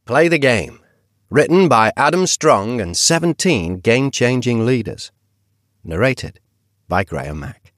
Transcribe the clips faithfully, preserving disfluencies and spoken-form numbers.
Play the Game, written by Adam Strong and seventeen game-changing leaders. Narrated by Graham Mack.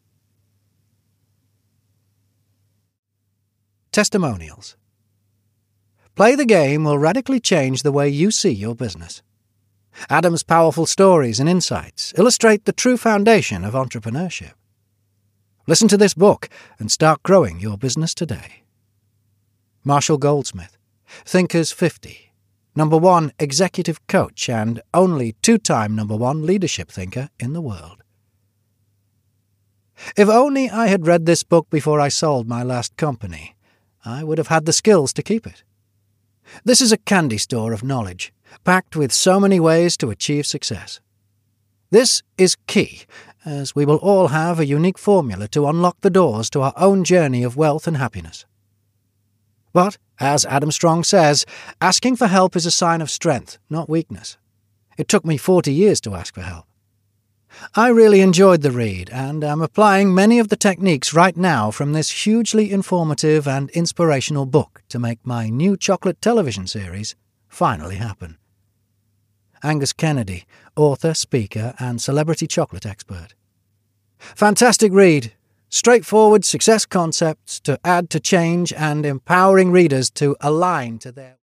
Testimonials. Play the Game will radically change the way you see your business. Adam's powerful stories and insights illustrate the true foundation of entrepreneurship. Listen to this book and start growing your business today. Marshall Goldsmith, Thinkers fifty, number one executive coach and only two-time number one leadership thinker in the world. If only I had read this book before I sold my last company, I would have had the skills to keep it. This is a candy store of knowledge, packed with so many ways to achieve success. This is key, as we will all have a unique formula to unlock the doors to our own journey of wealth and happiness. But, as Adam Strong says, asking for help is a sign of strength, not weakness. It took me forty years to ask for help. I really enjoyed the read and am applying many of the techniques right now from this hugely informative and inspirational book to make my new chocolate television series finally happen. Angus Kennedy, author, speaker, and celebrity chocolate expert. Fantastic read. Straightforward success concepts to add to change and empowering readers to align to their